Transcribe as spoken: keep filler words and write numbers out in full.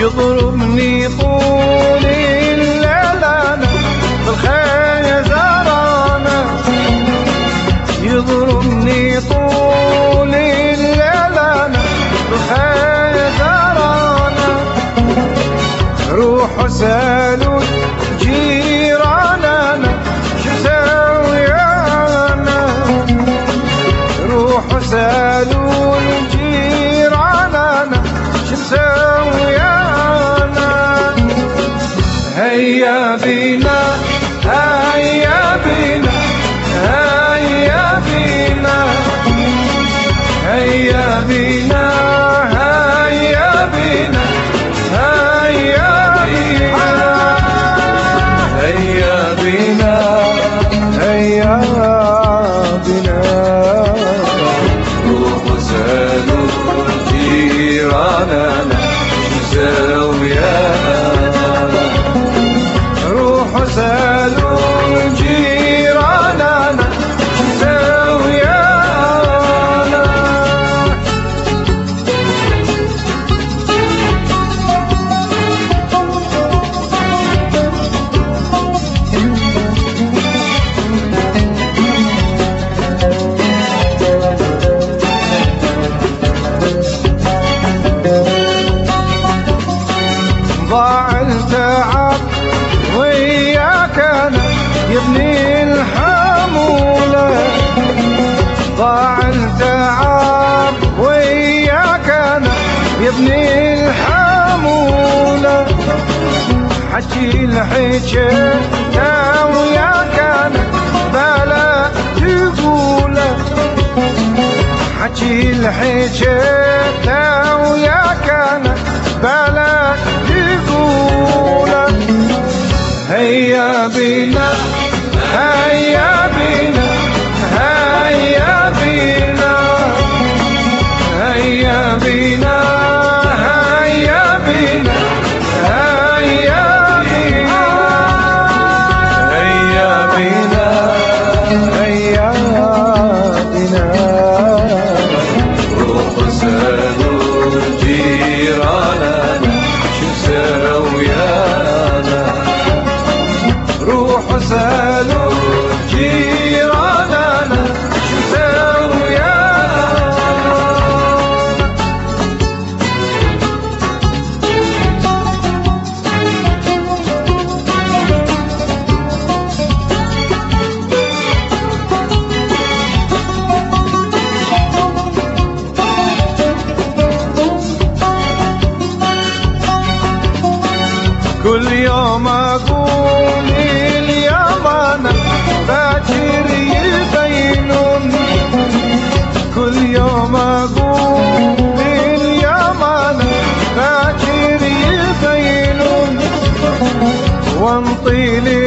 يضربني طول الليل انا بالخيزر انا، يضربني طول الليل انا بالخيزر انا. روحوا سالوا جيران انا شو سوي انا، روحوا سالوا الجيران انا شو مسوي انا. هيا بينا هيا بينا هيا بينا هيا بينا هيا بينا هيا بينا هيا بينا هيا بينا. روحوا سالوا جيراننا شو نسوي انا، روحوا سالوا جيراننا شو نسوي انا. ضاع التعب وياك انا يا ابني الحمولة، ضاع التعب وياك انا يا ابني الحمولة. حكي الحكي وياك انا بلا تقوله، حكي الحكي وياك انا بلا تقوله. هيا بينا هيا بينا هيا بينا هيا بينا هيا بينا هيا بينا هيا بينا هيا بينا. روحوا سالوا جيراننا شو نسوي انا، روحوا سالوا جيراننا شو نسوي انا. كل يوم اقول اليوم انا باكر يبينون، كل يوم اقول اليوم انا باكر يبينون. وانطيلي